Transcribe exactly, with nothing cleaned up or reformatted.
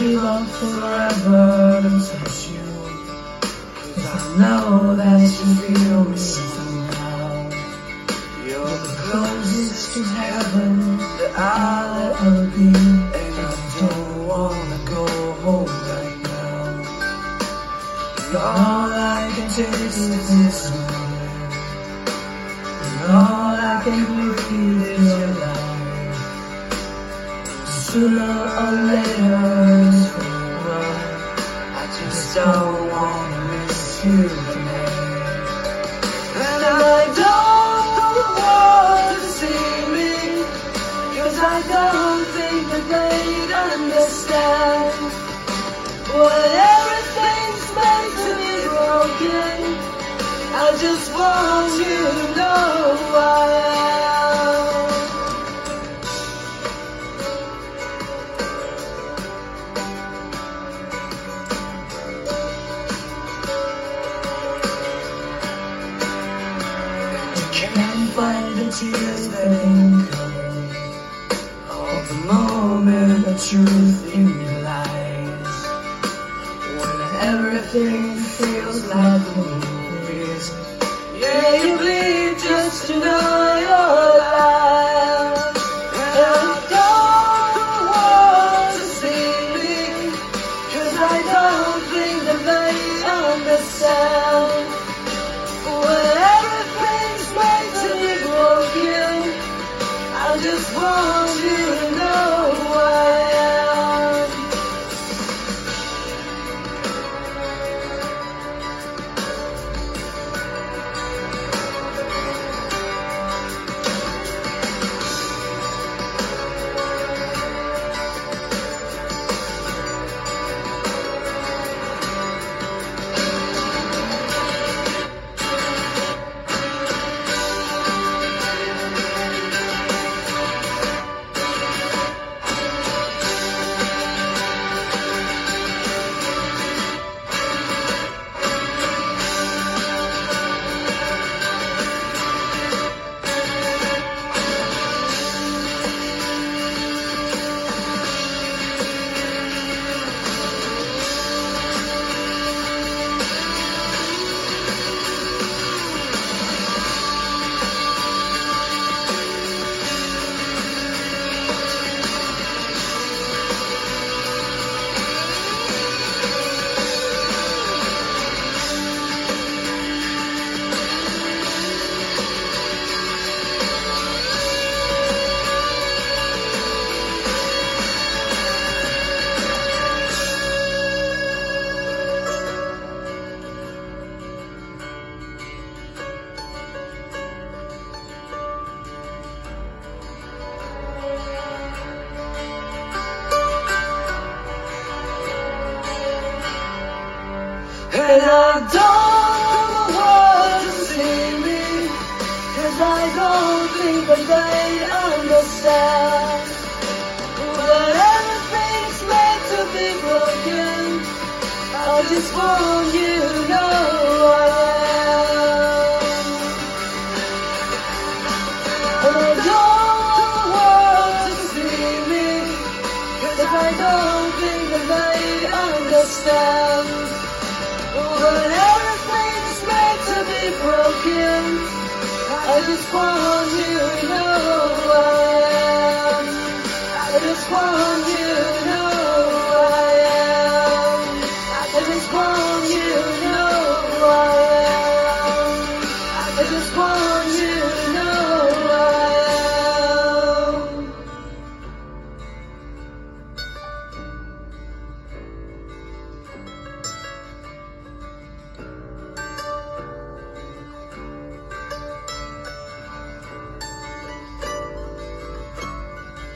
give up forever to touch you, 'cause I know that you feel me somehow. You're the closest to heaven that I'll ever be, and I don't wanna go home right now. And all I can taste is this moment, and all I can breathe is your life. Sooner or later it's over, I just don't wanna miss you again. And I don't want to see me, 'cause I don't think that they'd understand. When everything's meant to be broken, I just want you to know I am. Can't find the tears that ain't coming, or the moment of truth in your lies. When everything feels like the movies, yeah, you bleed just to know you're alive. And I don't want to see me, 'cause I don't think that they understand. When everything's made to be broken, I just want you to know who I am. And I don't want to see me, 'cause I don't think that they understand. When everything's meant to be broken, I just want you to know who I am. And I don't want to see me, 'cause I don't think that they understand. When everything's meant to be broken, I just want you to know who I am. I just want you